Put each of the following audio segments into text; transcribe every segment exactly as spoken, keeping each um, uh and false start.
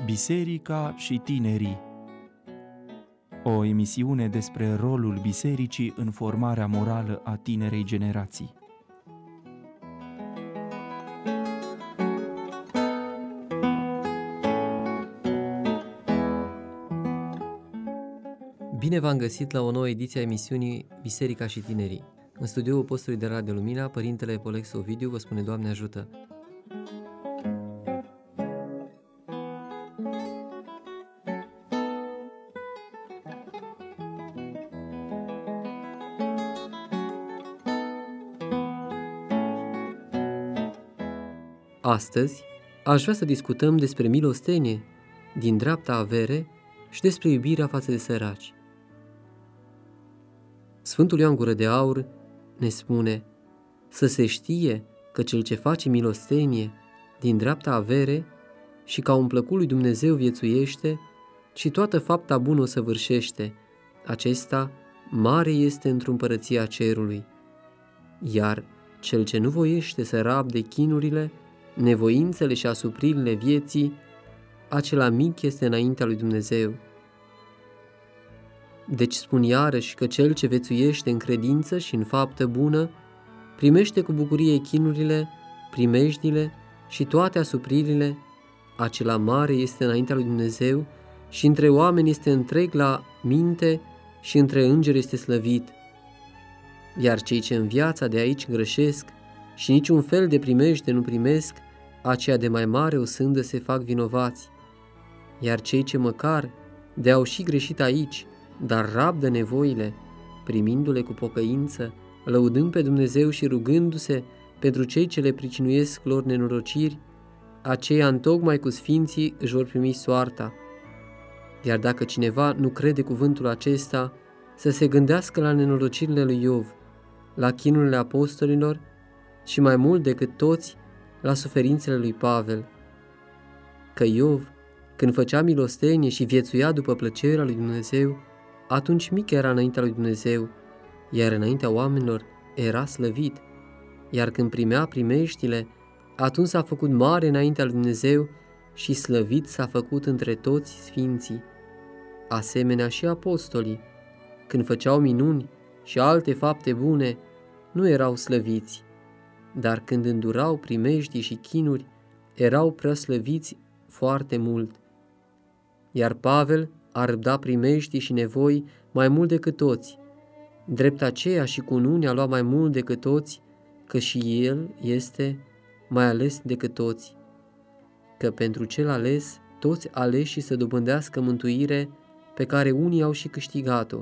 Biserica și tinerii. O emisiune despre rolul bisericii în formarea morală a tinerei generații. Bine v-am găsit la o nouă ediție a emisiunii Biserica și tinerii. În studioul postului de Radio Lumina, Părintele Polex Ovidiu vă spune: Doamne ajută! Astăzi aș vrea să discutăm despre milostenie din dreapta avere și despre iubirea față de săraci. Sfântul Ioan Gură de Aur ne spune: să se știe că cel ce face milostenie din dreapta avere și ca un plăcut lui Dumnezeu viețuiește și toată fapta bună o săvârșește, acesta mare este într-o împărăția cerului. Iar cel ce nu voiește să rabde chinurile, nevoințele și asupririle vieții, acela mic este înaintea lui Dumnezeu. Deci spun iarăși că cel ce vețuiește în credință și în faptă bună, primește cu bucurie chinurile, primejdile și toate asupririle, acela mare este înaintea lui Dumnezeu și între oameni este întreg la minte și între îngeri este slăvit. Iar cei ce în viața de aici greșesc și niciun fel de primejde nu primesc, aceia de mai mare o sândă se fac vinovați. Iar cei ce măcar de au și greșit aici, dar rabdă nevoile, primindu-le cu pocăință, lăudând pe Dumnezeu și rugându-se pentru cei ce le pricinuiesc lor nenorociri, aceia întocmai cu sfinții își vor primi soarta. Iar dacă cineva nu crede cuvântul acesta, să se gândească la nenorocirile lui Iov, la chinurile apostolilor și mai mult decât toți, la suferințele lui Pavel. Că Iov, când făcea milostenie și viețuia după plăcerea lui Dumnezeu, atunci mic era înaintea lui Dumnezeu, iar înaintea oamenilor era slăvit. Iar când primea primeștile, atunci s-a făcut mare înaintea lui Dumnezeu și slăvit s-a făcut între toți sfinții. Asemenea și apostolii, când făceau minuni și alte fapte bune, nu erau slăviți, dar când îndurau primejdii și chinuri, erau prea slăviți foarte mult. Iar Pavel a răbdat primejdii și nevoi mai mult decât toți, drept aceea și cununii a luat mai mult decât toți, că și el este mai ales decât toți. Că pentru cel ales, toți aleși să dobândească mântuire pe care unii au și câștigat-o.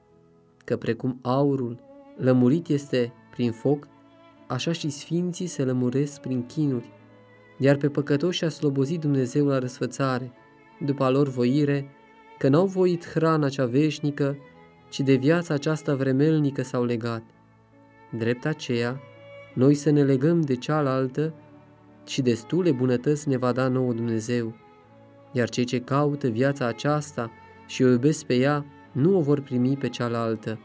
Că precum aurul lămurit este prin foc, așa și sfinții se lămuresc prin chinuri, iar pe păcătoși a slobozit Dumnezeu la răsfățare, după a lor voire, că n-au voit hrana cea veșnică, ci de viața aceasta vremelnică s-au legat. Drept aceea, noi să ne legăm de cealaltă și destule bunătăți ne va da nouă Dumnezeu, iar cei ce caută viața aceasta și o iubesc pe ea, nu o vor primi pe cealaltă.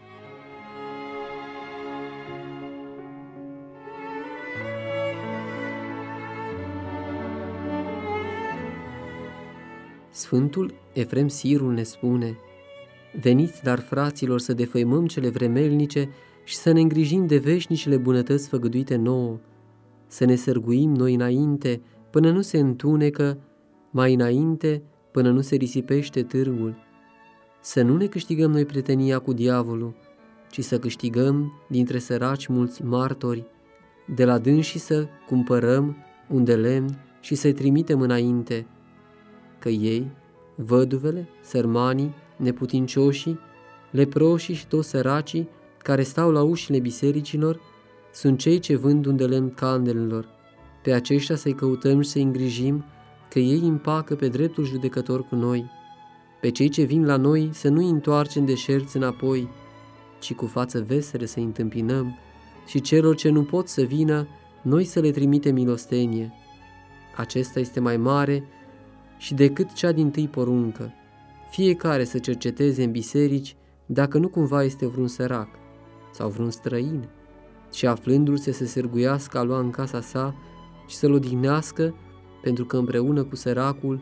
Sfântul Efrem Sirul ne spune: veniți, dar, fraților, să defăimăm cele vremelnice și să ne îngrijim de veșnicile bunătăți făgăduite nouă, să ne sărguim noi înainte până nu se întunecă, mai înainte până nu se risipește târgul, să nu ne câștigăm noi prietenia cu diavolul, ci să câștigăm dintre săraci mulți martori, de la dânsii să cumpărăm un de lemn și să-i trimitem înainte, că ei, văduvele, sărmanii, neputincioșii, leproșii și toți săracii care stau la ușile bisericilor, sunt cei ce vând un de lemn candelelor. Pe aceștia să-i căutăm și să-i îngrijim, că ei împacă pe dreptul judecător cu noi. Pe cei ce vin la noi să nu-i întoarcem deșerți înapoi, ci cu față veselă să-i întâmpinăm, și celor ce nu pot să vină, noi să le trimitem milostenie. Acesta este mai mare și decât cea dintâi poruncă: fiecare să cerceteze în biserici dacă nu cumva este vreun sărac sau vreun străin, și aflându-se să se sârguiască a lua în casa sa și să-l odihnească, pentru că împreună cu săracul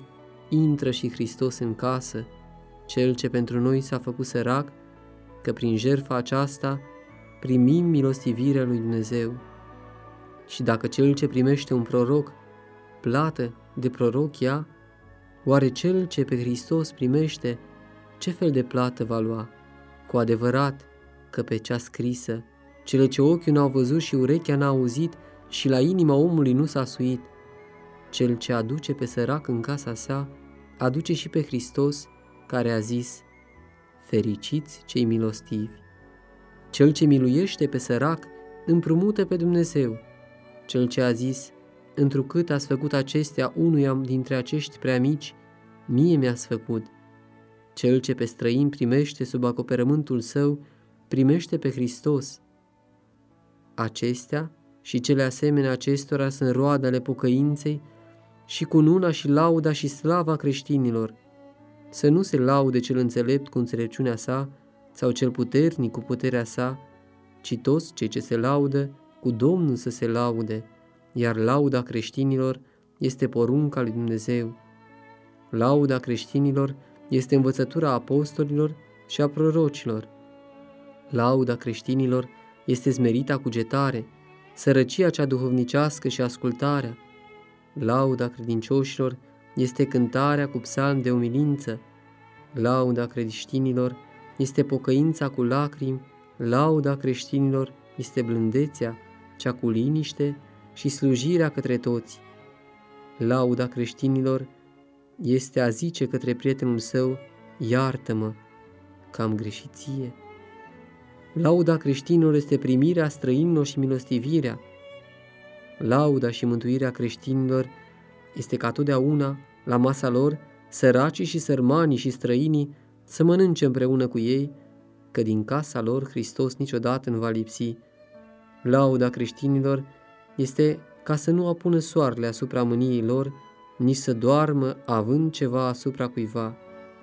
intră și Hristos în casă, Cel ce pentru noi s-a făcut sărac, că prin jertfa aceasta primim milostivirea lui Dumnezeu. Și dacă cel ce primește un proroc plată de proroc ia, oare cel ce pe Hristos primește, ce fel de plată va lua? Cu adevărat că pe cea scrisă, cele ce ochiul n-au văzut și urechea n-a auzit și la inima omului nu s-a suit, cel ce aduce pe sărac în casa sa, aduce și pe Hristos, care a zis: fericiți cei milostivi. Cel ce miluiește pe sărac împrumută pe Dumnezeu. Cel ce a zis: întrucât ați făcut acestea unuia dintre acești prea mici, mie mi-ați făcut. Cel ce pe străin primește sub acoperământul său, primește pe Hristos. Acestea și cele asemenea acestora sunt roade ale pocăinței și cununa și lauda și slava creștinilor. Să nu se laude cel înțelept cu înțelepciunea sa sau cel puternic cu puterea sa, ci toți cei ce se laudă, cu Domnul să se laude, iar lauda creștinilor este porunca lui Dumnezeu. Lauda creștinilor este învățătura apostolilor și a prorocilor. Lauda creștinilor este smerita cugetare, sărăcia cea duhovnicească și ascultarea. Lauda credincioșilor este cântarea cu psalmi de umilință. Lauda creștinilor este pocăința cu lacrimi. Lauda creștinilor este blândețea, cea cu liniște și slujirea către toți. Lauda creștinilor este a zice către prietenul său: iartă-mă, că am greșit ție. Lauda creștinilor este primirea străinilor și milostivirea. Lauda și mântuirea creștinilor este ca totdeauna, la masa lor, săracii și sărmanii și străinii să mănânce împreună cu ei, că din casa lor Hristos niciodată nu va lipsi. Lauda creștinilor este ca să nu apună soarele asupra mâniei lor, nici să doarmă având ceva asupra cuiva.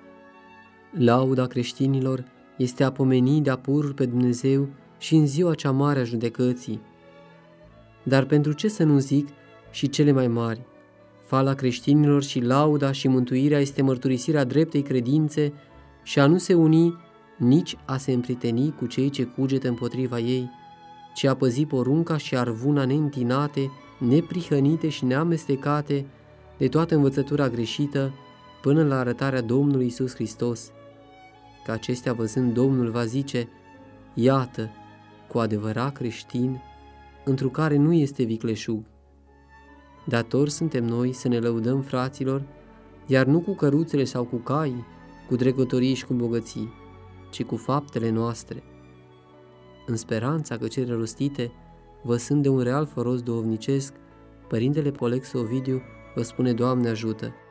Lauda creștinilor este a pomeni de-a pururi pe Dumnezeu și în ziua cea mare a judecății. Dar pentru ce să nu zic și cele mai mari? Fala creștinilor și lauda și mântuirea este mărturisirea dreptei credințe și a nu se uni, nici a se împriteni cu cei ce cugetă împotriva ei, ci a păzi porunca și arvuna neîntinate, neprihănite și neamestecate de toată învățătura greșită, până la arătarea Domnului Iisus Hristos. Că acestea văzând Domnul va zice: iată, cu adevărat creștin, întru care nu este vicleșug. Datori suntem noi să ne lăudăm, fraților, iar nu cu căruțele sau cu caii, cu dregătorii și cu bogății, ci cu faptele noastre, în speranța că cele rostite vă sunt de un real foros duhovnicesc. Părintele Polexu Ovidiu vă spune: Doamne ajută!